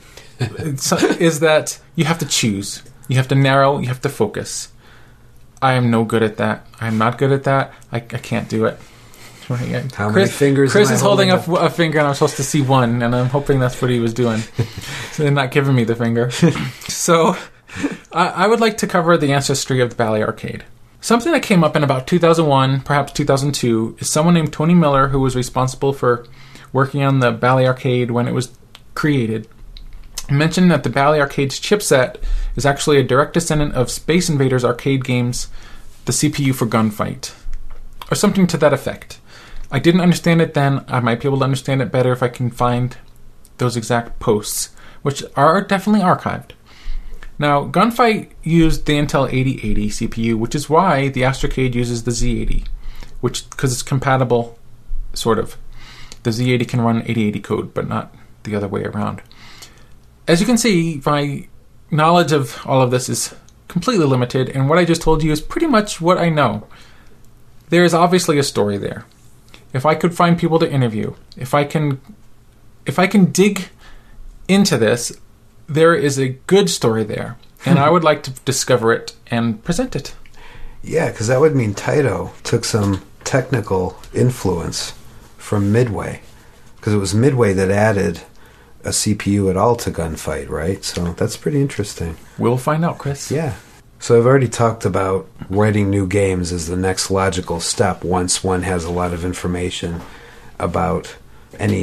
[SPEAKER 1] is that you have to choose. You have to narrow. You have to focus. I am no good at that. I'm not good at that. I, I can't do it.
[SPEAKER 2] How
[SPEAKER 1] Chris,
[SPEAKER 2] many fingers?
[SPEAKER 1] Chris
[SPEAKER 2] am I
[SPEAKER 1] is holding, holding
[SPEAKER 2] up
[SPEAKER 1] a, a finger, and I'm supposed to see one, and I'm hoping that's what he was doing. So they're not giving me the finger. So I, I would like to cover the ancestry of the Bally Arcade. Something that came up in about two thousand one, perhaps two thousand two, is someone named Tony Miller, who was responsible for working on the Bally Arcade when it was created. Mentioned that the Bally Arcade's chipset is actually a direct descendant of Space Invaders arcade games, the C P U for Gunfight, or something to that effect. I didn't understand it then. I might be able to understand it better if I can find those exact posts, which are definitely archived. Now, Gunfight used the Intel eighty eighty C P U, which is why the Astrocade uses the Z eighty, which because it's compatible, sort of. The Z eighty can run eighty eighty code, but not the other way around. As you can see, my knowledge of all of this is completely limited, and what I just told you is pretty much what I know. There is obviously a story there. If I could find people to interview, if I can, if I can dig into this, there is a good story there, and I would like to discover it and present it.
[SPEAKER 2] Yeah, because that would mean Taito took some technical influence from Midway, because it was Midway that added a C P U at all to Gunfight, right? So that's pretty interesting.
[SPEAKER 1] We'll find out, Chris.
[SPEAKER 2] Yeah. So I've already talked about writing new games as the next logical step once one has a lot of information about any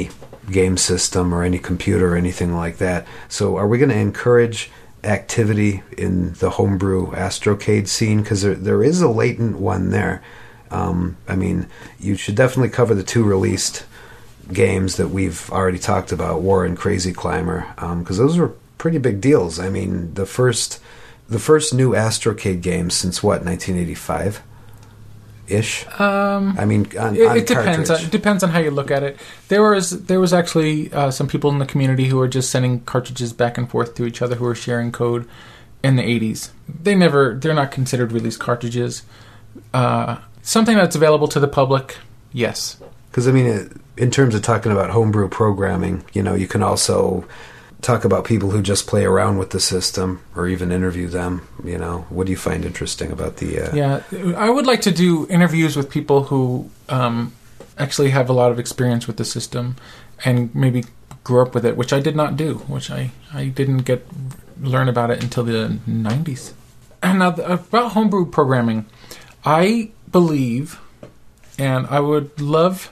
[SPEAKER 2] game system or any computer or anything like that. So are we going to encourage activity in the homebrew Astrocade scene? Because there, there is a latent one there. Um, I mean, you should definitely cover the two released games that we've already talked about, War and Crazy Climber, because um, those were pretty big deals. I mean, the first the first new Astrocade game since what, nineteen eighty-five ish?
[SPEAKER 1] Um,
[SPEAKER 2] I mean, on,
[SPEAKER 1] it,
[SPEAKER 2] on
[SPEAKER 1] it depends. On, it depends on how you look at it. There was there was actually uh, some people in the community who were just sending cartridges back and forth to each other who were sharing code in the eighties. They never they're not considered released cartridges. Uh, something that's available to the public, yes.
[SPEAKER 2] Because I mean, it, in terms of talking about homebrew programming, you know, you can also talk about people who just play around with the system or even interview them. You know, what do you find interesting about the... Uh...
[SPEAKER 1] Yeah, I would like to do interviews with people who um, actually have a lot of experience with the system and maybe grew up with it, which I did not do, which I, I didn't get learn about it until the nineties. And now, about homebrew programming, I believe, and I would love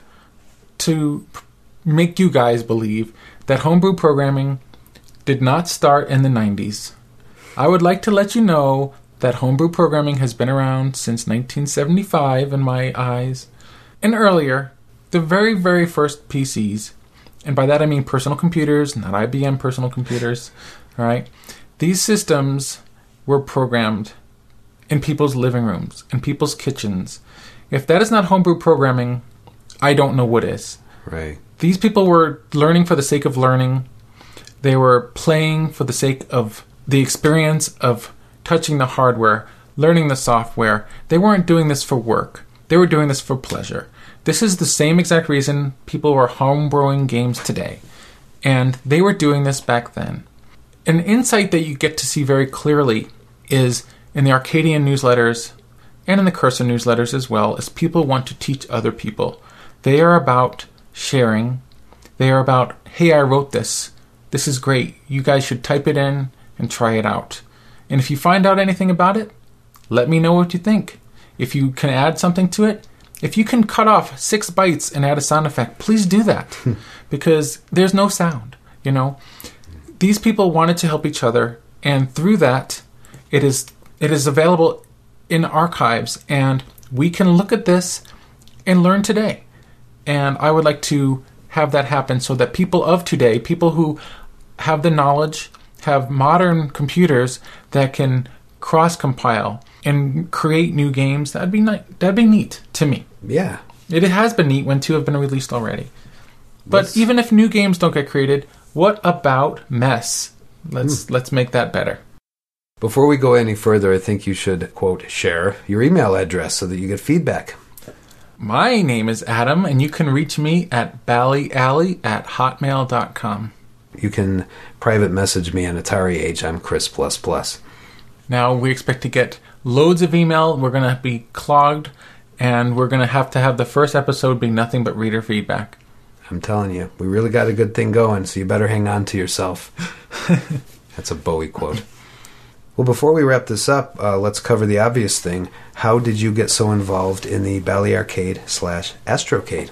[SPEAKER 1] to make you guys believe, that homebrew programming did not start in the nineties. I would like to let you know that homebrew programming has been around since nineteen seventy-five in my eyes. And earlier, the very, very first P Cs, and by that I mean personal computers, not I B M personal computers, all right? These systems were programmed in people's living rooms, in people's kitchens. If that is not homebrew programming, I don't know what is.
[SPEAKER 2] Right.
[SPEAKER 1] These people were learning for the sake of learning. They were playing for the sake of the experience of touching the hardware, learning the software. They weren't doing this for work. They were doing this for pleasure. This is the same exact reason people are homebrewing games today. And they were doing this back then. An insight that you get to see very clearly is in the Arcadian newsletters and in the Cursor newsletters as well, is people want to teach other people. They are about sharing. They are about, hey, I wrote this. This is great. You guys should type it in and try it out. And if you find out anything about it, let me know what you think. If you can add something to it, if you can cut off six bytes and add a sound effect, please do that. Because there's no sound, you know. These people wanted to help each other, and through that, it is it is available in archives, and we can look at this and learn today. And I would like to have that happen so that people of today, people who have the knowledge, have modern computers that can cross-compile and create new games, that'd be ni- that'd be neat to me.
[SPEAKER 2] Yeah.
[SPEAKER 1] It has been neat when two have been released already. But
[SPEAKER 2] Let's...
[SPEAKER 1] even if new games don't get created, what about mess? Let's mm. let's make that better.
[SPEAKER 2] Before we go any further, I think you should, quote, share your email address so that you get feedback.
[SPEAKER 1] My name is Adam, and you can reach me at ballyalley at hotmail dot com.
[SPEAKER 2] You can private message me on Atari Age. I'm Chris plus plus.
[SPEAKER 1] Now, we expect to get loads of email. We're going to be clogged, and we're going to have to have the first episode be nothing but reader feedback.
[SPEAKER 2] I'm telling you, we really got a good thing going, so you better hang on to yourself. That's a Bowie quote. Well, before we wrap this up, uh, let's cover the obvious thing. How did you get so involved in the Bally Arcade slash Astrocade?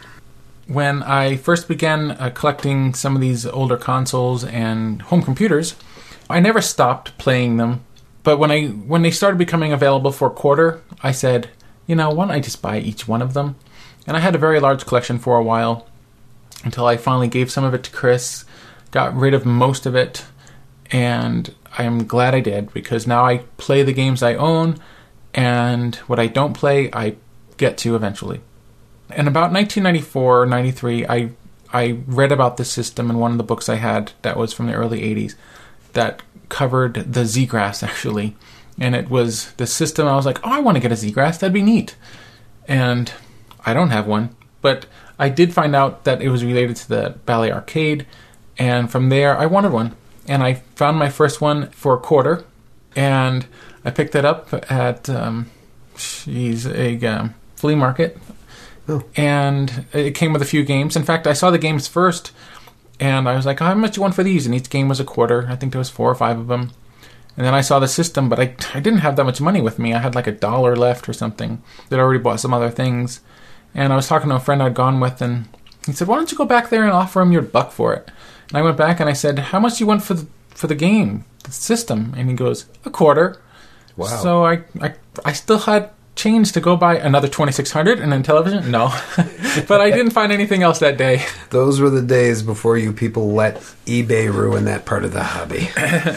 [SPEAKER 1] When I first began uh, collecting some of these older consoles and home computers, I never stopped playing them. But when I when they started becoming available for a quarter, I said, you know, why don't I just buy each one of them? And I had a very large collection for a while until I finally gave some of it to Chris, got rid of most of it, and I am glad I did, because now I play the games I own, and what I don't play, I get to eventually. In about nineteen ninety-four or ninety-three, I I read about this system in one of the books I had that was from the early eighties that covered the Z-Grass, actually. And it was the system, I was like, oh, I want to get a Z-Grass, that'd be neat. And I don't have one, but I did find out that it was related to the Bally Arcade, and from there, I wanted one. And I found my first one for a quarter, and I picked it up at, um, geez, a um, flea market. Oh. And it came with a few games. In fact, I saw the games first, and I was like, oh, how much do you want for these? And each game was a quarter. I think there was four or five of them. And then I saw the system, but I, I didn't have that much money with me. I had like a dollar left or something. That I already bought some other things. And I was talking to a friend I'd gone with, and He said, why don't you go back there and offer him your buck for it? And I went back and I said, how much do you want for the, for the game, the system? And he goes, a quarter.
[SPEAKER 2] Wow.
[SPEAKER 1] So I, I, I still had change to go buy another twenty-six hundred and then television? No. But I didn't find anything else that day.
[SPEAKER 2] Those were the days before you people let eBay ruin that part of the hobby.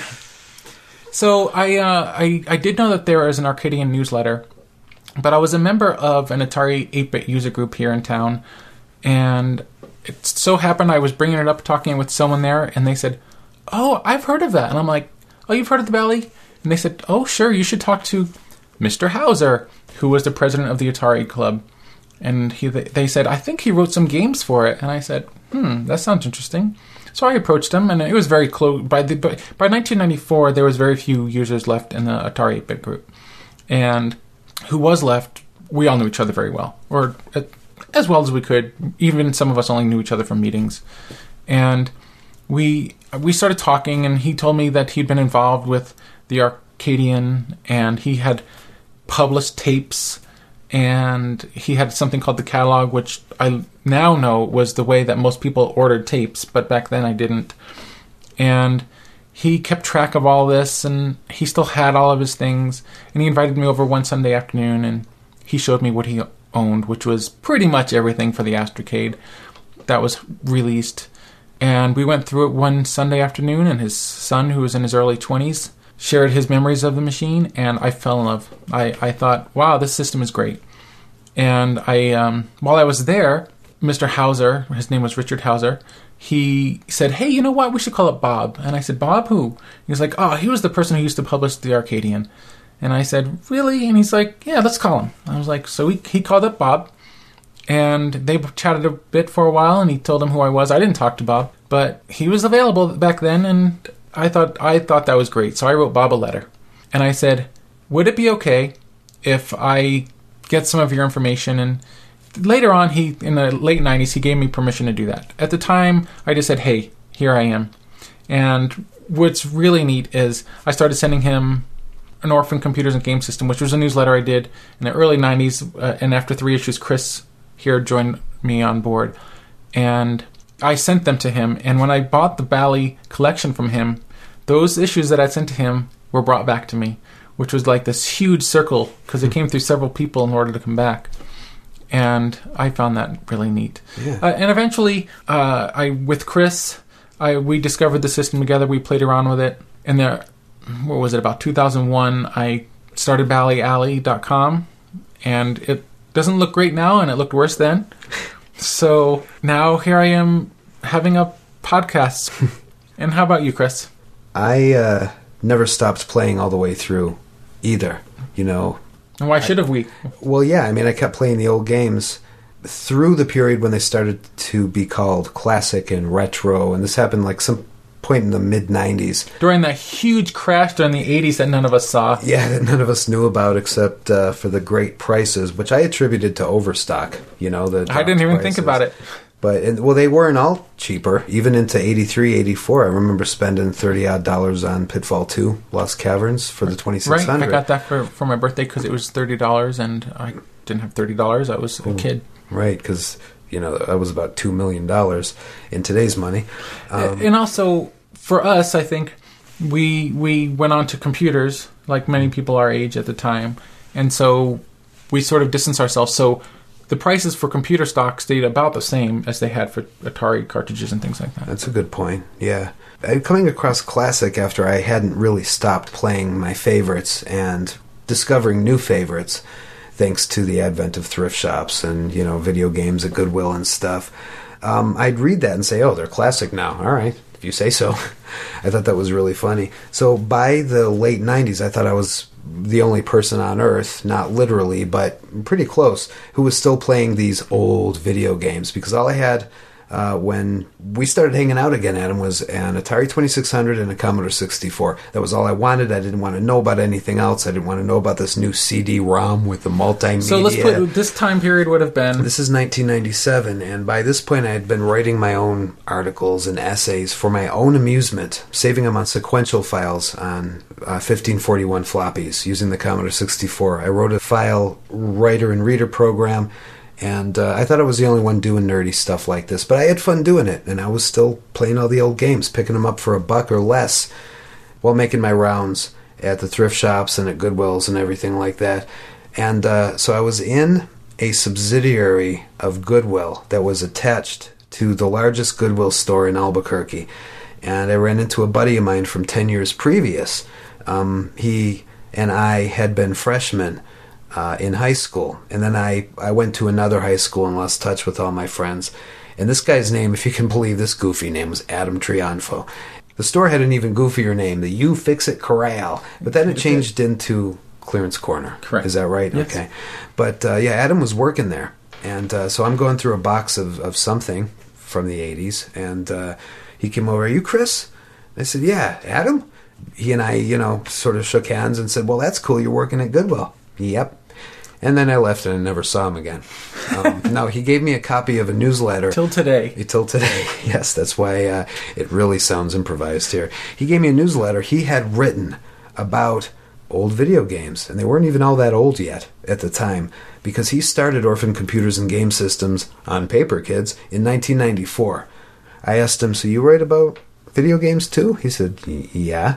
[SPEAKER 1] So I, uh, I I did know that there is an Arcadian newsletter, but I was a member of an Atari eight-bit user group here in town, and it so happened I was bringing it up, talking with someone there, and they said, oh, I've heard of that. And I'm like, oh, you've heard of the Bally? And they said, oh, sure, you should talk to Mister Hauser, who was the president of the Atari Club. And he, they said, I think he wrote some games for it. And I said, hmm, that sounds interesting. So I approached him, and it was very close. By the by, by nineteen ninety-four, there was very few users left in the Atari eight-bit group. And who was left, we all knew each other very well, or uh, as well as we could. Even some of us only knew each other from meetings. And we we started talking, and he told me that he'd been involved with the Arcadian, and he had published tapes, and he had something called the catalog, which I now know was the way that most people ordered tapes, but back then I didn't. And he kept track of all this, and he still had all of his things, and he invited me over one Sunday afternoon, and he showed me what he owned, which was pretty much everything for the Astrocade that was released. And we went through it one Sunday afternoon, and his son, who was in his early twenties, shared his memories of the machine, and I fell in love. I, I thought, wow, this system is great. And I, um, while I was there, Mister Hauser, his name was Richard Hauser, he said, hey, you know what, we should call it Bob. And I said, Bob who? He was like, oh, he was the person who used to publish the Arcadian. And I said, really? And he's like, yeah, let's call him. I was like, so he, he called up Bob, and they chatted a bit for a while, and he told him who I was. I didn't talk to Bob, but he was available back then, and I thought I thought that was great. So I wrote Bob a letter, and I said, would it be okay if I get some of your information? And later on, he in the late nineties, he gave me permission to do that. At the time, I just said, hey, here I am. And what's really neat is I started sending him an Orphan Computers and Game System, which was a newsletter I did in the early nineties. Uh, and after three issues, Chris here joined me on board. And I sent them to him. And when I bought the Bally collection from him, those issues that I sent to him were brought back to me, which was like this huge circle, because it came through several people in order to come back. And I found that really neat.
[SPEAKER 2] Yeah.
[SPEAKER 1] Uh, and eventually, uh, I with Chris, I we discovered the system together. We played around with it. And there, what was it, about two thousand one, I started Bally Alley dot com, and it doesn't look great now, and it looked worse then. So now here I am having a podcast. And how about you, Chris?
[SPEAKER 2] I uh, never stopped playing all the way through either, you know.
[SPEAKER 1] And why should have we?
[SPEAKER 2] Well, yeah, I mean, I kept playing the old games through the period when they started to be called classic and retro, and this happened like some point in the mid nineties.
[SPEAKER 1] During that huge crash during the eighties that none of us saw.
[SPEAKER 2] Yeah, that none of us knew about except uh, for the great prices, which I attributed to overstock, you know. The
[SPEAKER 1] I didn't even
[SPEAKER 2] prices.
[SPEAKER 1] think about it.
[SPEAKER 2] But, and, well, they weren't all cheaper. Even into eighty-three, eighty-four, I remember spending thirty-odd dollars on Pitfall two, Lost Caverns, for the twenty-six hundred.
[SPEAKER 1] Right, I got that for, for my birthday because it was thirty dollars, and I didn't have thirty dollars. I was a kid.
[SPEAKER 2] Right, because, you know, that was about two million dollars in today's money. Um,
[SPEAKER 1] and also, for us, I think, we we went on to computers, like many people our age at the time, and so we sort of distanced ourselves. So the prices for computer stock stayed about the same as they had for Atari cartridges and things like that.
[SPEAKER 2] That's a good point, yeah. I, coming across Classic after I hadn't really stopped playing my favorites and discovering new favorites, thanks to the advent of thrift shops and, you know, video games at Goodwill and stuff, um, I'd read that and say, oh, they're classic now. All right, if you say so. I thought that was really funny. So by the late nineties, I thought I was the only person on Earth, not literally, but pretty close, who was still playing these old video games. Because all I had uh, when we started hanging out again, Adam, was an Atari twenty-six hundred and a Commodore sixty-four. That was all I wanted. I didn't want to know about anything else. I didn't want to know about this new C D ROM with the multimedia.
[SPEAKER 1] So let's put, this time period would have been...
[SPEAKER 2] This is nineteen ninety-seven, and by this point I had been writing my own articles and essays for my own amusement, saving them on sequential files on uh, fifteen forty-one floppies using the Commodore sixty-four. I wrote a file writer and reader program, And uh, I thought I was the only one doing nerdy stuff like this, but I had fun doing it, and I was still playing all the old games, picking them up for a buck or less while making my rounds at the thrift shops and at Goodwills and everything like that. And uh, so I was in a subsidiary of Goodwill that was attached to the largest Goodwill store in Albuquerque. And I ran into a buddy of mine from ten years previous. Um, he and I had been freshmen uh, in high school. And then I, I went to another high school and lost touch with all my friends. And this guy's name, if you can believe this goofy name, was Adam Triunfo. The store had an even goofier name, the You Fix It Corral. But then it changed into Clearance Corner.
[SPEAKER 1] Correct.
[SPEAKER 2] Is that right?
[SPEAKER 1] Yes.
[SPEAKER 2] Okay. But uh, yeah, Adam was working there. And uh, so I'm going through a box of, of something from the eighties. And uh, he came over, "Are you Chris?" I said, "Yeah." "Adam?" He and I, you know, sort of shook hands and said, "Well, that's cool. You're working at Goodwill." "Yep." And then I left and I never saw him again. Um, no, he gave me a copy of a newsletter.
[SPEAKER 1] Till today.
[SPEAKER 2] Till today. Yes, that's why uh, it really sounds improvised here. He gave me a newsletter he had written about old video games, and they weren't even all that old yet at the time, because he started Orphan Computers and Game Systems, on paper, kids, in nineteen ninety-four. I asked him, "So you write about video games too?" He said, "Yeah."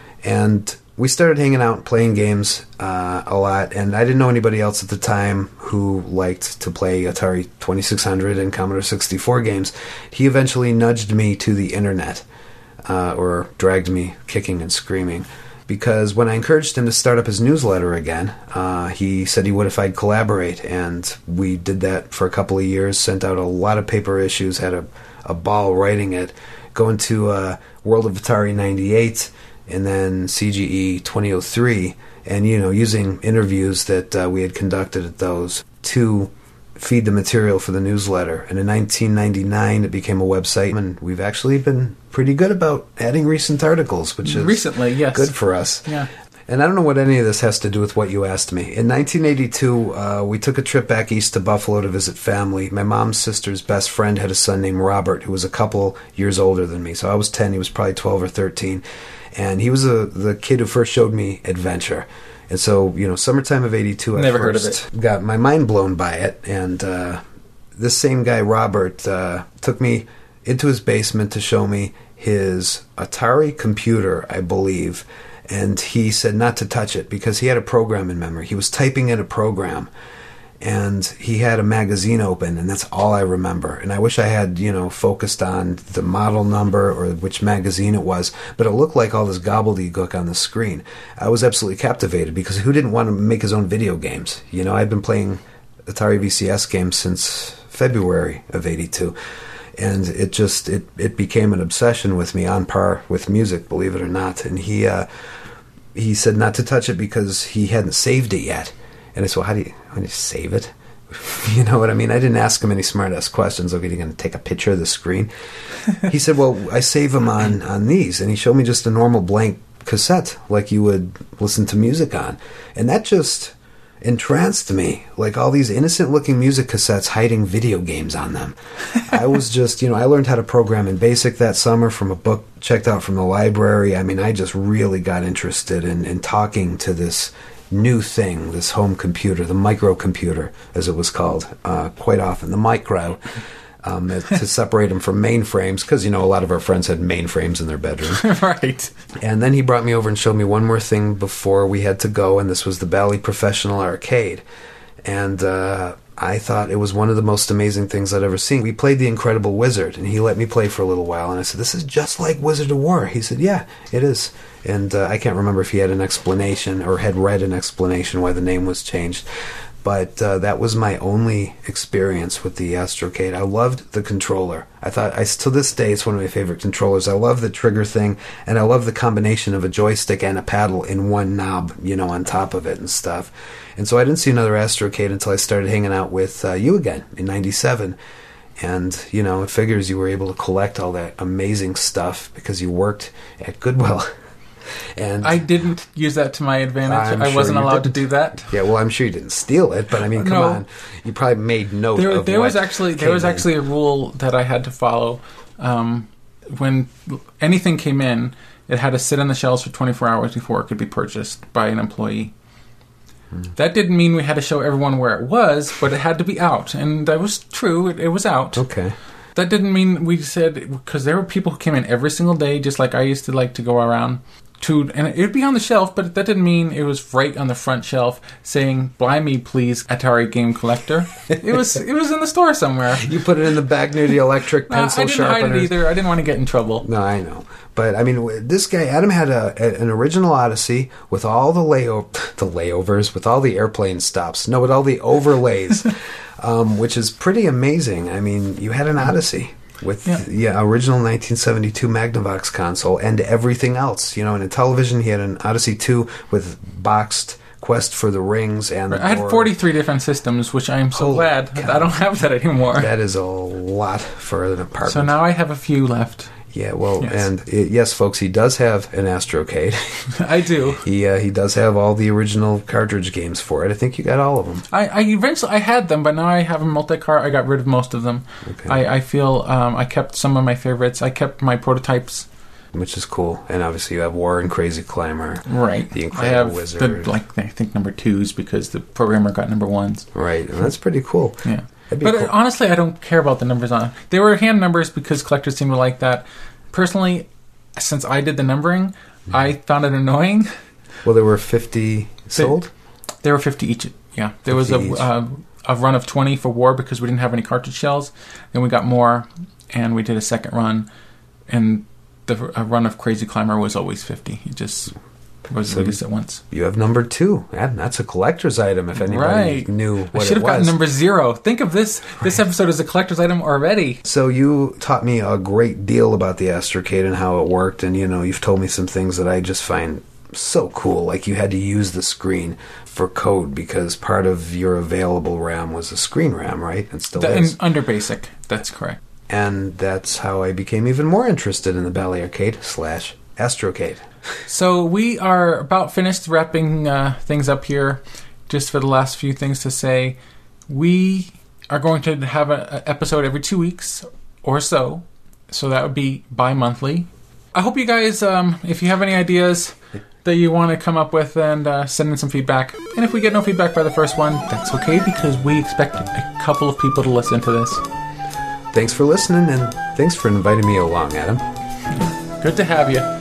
[SPEAKER 2] And we started hanging out, playing games uh, a lot, and I didn't know anybody else at the time who liked to play Atari twenty-six hundred and Commodore sixty-four games. He eventually nudged me to the internet, uh, or dragged me kicking and screaming, because when I encouraged him to start up his newsletter again, uh, he said he would if I'd collaborate, and we did that for a couple of years, sent out a lot of paper issues, had a, a ball writing it, going to uh, World of Atari ninety-eight, and then C G E twenty oh three, and, you know, using interviews that uh, we had conducted at those to feed the material for the newsletter. And in nineteen ninety-nine, it became a website, and we've actually been pretty good about adding recent articles, which is
[SPEAKER 1] recently, yes,
[SPEAKER 2] good for us.
[SPEAKER 1] Yeah.
[SPEAKER 2] And I don't know what any of this has to do with what you asked me. In nineteen eighty-two, uh, we took a trip back east to Buffalo to visit family. My mom's sister's best friend had a son named Robert, who was a couple years older than me. So I was ten, he was probably twelve or thirteen. And he was a, the kid who first showed me adventure. And so, you know, summertime of eighty-two, I
[SPEAKER 1] Never
[SPEAKER 2] first
[SPEAKER 1] heard of it.
[SPEAKER 2] got my mind blown by it. And uh, this same guy, Robert, uh, took me into his basement to show me his Atari computer, I believe. And he said not to touch it because he had a program in memory. He was typing in a program, and he had a magazine open, and that's all I remember. And I wish I had, you know, focused on the model number or which magazine it was, but it looked like all this gobbledygook on the screen. I was absolutely captivated because who didn't want to make his own video games? You know, I'd been playing Atari V C S games since February of eighty-two. And it just, it, it became an obsession with me, on par with music, believe it or not. And he uh, he said not to touch it because he hadn't saved it yet. And I said, "Well, how do you, how do you save it?" You know what I mean? I didn't ask him any smart-ass questions. Like, are you going to take a picture of the screen? He said, "Well, I save them on, on these." And he showed me just a normal blank cassette, like you would listen to music on. And that just entranced me, like all these innocent-looking music cassettes hiding video games on them. I was just, you know, I learned how to program in BASIC that summer from a book checked out from the library. I mean, I just really got interested in, in talking to this new thing, this home computer, the microcomputer, as it was called, uh, quite often, the micro, um, to separate them from mainframes, because, you know, a lot of our friends had mainframes in their bedroom.
[SPEAKER 1] Right.
[SPEAKER 2] And then he brought me over and showed me one more thing before we had to go, and this was the Bally Professional Arcade. And uh, I thought it was one of the most amazing things I'd ever seen. We played The Incredible Wizard, and he let me play for a little while, and I said, "This is just like Wizard of War." He said, "Yeah, it is." And uh, I can't remember if he had an explanation or had read an explanation why the name was changed. But uh, that was my only experience with the Astrocade. I loved the controller. I thought, I, to this day, it's one of my favorite controllers. I love the trigger thing, and I love the combination of a joystick and a paddle in one knob, you know, on top of it and stuff. And so I didn't see another Astrocade until I started hanging out with uh, you again in ninety-seven. And, you know, it figures you were able to collect all that amazing stuff because you worked at Goodwill. And
[SPEAKER 1] I didn't use that to my advantage.
[SPEAKER 2] I'm
[SPEAKER 1] I
[SPEAKER 2] sure
[SPEAKER 1] wasn't
[SPEAKER 2] you
[SPEAKER 1] allowed
[SPEAKER 2] didn't.
[SPEAKER 1] to do that.
[SPEAKER 2] Yeah, well, I'm sure you didn't steal it, but I mean, come
[SPEAKER 1] No.
[SPEAKER 2] on, you probably made note
[SPEAKER 1] There,
[SPEAKER 2] of
[SPEAKER 1] there
[SPEAKER 2] what
[SPEAKER 1] was actually there
[SPEAKER 2] came
[SPEAKER 1] was
[SPEAKER 2] in.
[SPEAKER 1] actually a rule that I had to follow. Um, when anything came in, it had to sit on the shelves for twenty-four hours before it could be purchased by an employee. That didn't mean we had to show everyone where it was, but it had to be out. And that was true. It, it was out.
[SPEAKER 2] Okay.
[SPEAKER 1] That didn't mean we said, because there were people who came in every single day, just like I used to like to go around to, and it would be on the shelf, but that didn't mean it was right on the front shelf saying, "Buy me, please, Atari Game Collector." It was it was in the store somewhere.
[SPEAKER 2] You put it in the bag near the electric pencil
[SPEAKER 1] uh, I didn't
[SPEAKER 2] sharpeners.
[SPEAKER 1] hide it either. I didn't want to get in trouble.
[SPEAKER 2] No, I know. But, I mean, this guy, Adam, had a, a an original Odyssey with all the layo- the layovers, with all the airplane stops. No, with all the overlays, um, which is pretty amazing. I mean, you had an Odyssey with
[SPEAKER 1] yeah.
[SPEAKER 2] the yeah, original nineteen seventy-two Magnavox console and everything else. You know, in a television, he had an Odyssey two with boxed Quest for the Rings and the
[SPEAKER 1] I had
[SPEAKER 2] board.
[SPEAKER 1] forty-three different systems, which I am so
[SPEAKER 2] Holy
[SPEAKER 1] glad
[SPEAKER 2] cow.
[SPEAKER 1] I don't have that anymore.
[SPEAKER 2] That is a lot for an apartment.
[SPEAKER 1] So now I have a few left.
[SPEAKER 2] Yeah, well,
[SPEAKER 1] Yes.
[SPEAKER 2] and it, yes, folks, he does have an Astrocade.
[SPEAKER 1] I do.
[SPEAKER 2] He uh, he does have all the original cartridge games for it. I think you got all of them.
[SPEAKER 1] I, I eventually I had them, but now I have a multi-car. I got rid of most of them.
[SPEAKER 2] Okay.
[SPEAKER 1] I, I feel um, I kept some of my favorites. I kept my prototypes.
[SPEAKER 2] Which is cool. And obviously you have War and Crazy Climber.
[SPEAKER 1] Right.
[SPEAKER 2] The
[SPEAKER 1] I
[SPEAKER 2] Incredible
[SPEAKER 1] have
[SPEAKER 2] Wizard.
[SPEAKER 1] The, like I think number twos because the programmer got number ones.
[SPEAKER 2] Right. And that's pretty cool.
[SPEAKER 1] Yeah.
[SPEAKER 2] That'd be
[SPEAKER 1] But
[SPEAKER 2] cool.
[SPEAKER 1] uh, honestly, I don't care about the numbers on it. They were hand numbers because collectors seem to like that. Personally, since I did the numbering,
[SPEAKER 2] Mm-hmm.
[SPEAKER 1] I found it annoying.
[SPEAKER 2] Well, there were fifty sold?
[SPEAKER 1] There were fifty each. Yeah. There was a
[SPEAKER 2] fifty each.
[SPEAKER 1] uh, a run of twenty for War because we didn't have any cartridge shells. Then we got more, and we did a second run, and the a run of Crazy Climber was always fifty. It just was
[SPEAKER 2] So
[SPEAKER 1] released at once.
[SPEAKER 2] You have number two. And that's a collector's item if anybody
[SPEAKER 1] Right.
[SPEAKER 2] knew what
[SPEAKER 1] I should
[SPEAKER 2] it
[SPEAKER 1] have gotten
[SPEAKER 2] was.
[SPEAKER 1] number zero. Think of this. This episode is a collector's item already.
[SPEAKER 2] So you taught me a great deal about the Astrocade and how it worked, and you know you've told me some things that I just find so cool. Like you had to use the screen for code because part of your available RAM was a screen RAM, right? And still
[SPEAKER 1] The,
[SPEAKER 2] is.
[SPEAKER 1] and under basic. That's correct.
[SPEAKER 2] And that's how I became even more interested in the Bally Arcade slash Astrocade.
[SPEAKER 1] So we are about finished wrapping uh, things up here. Just for the last few things to say, we are going to have an episode every two weeks or so. So that would be bi-monthly. I hope you guys, um, if you have any ideas that you want to come up with, and uh, send in some feedback. And if we get no feedback by the first one, that's okay because we expect a couple of people to listen to this.
[SPEAKER 2] Thanks for listening, and thanks for inviting me along, Adam.
[SPEAKER 1] Good to have you.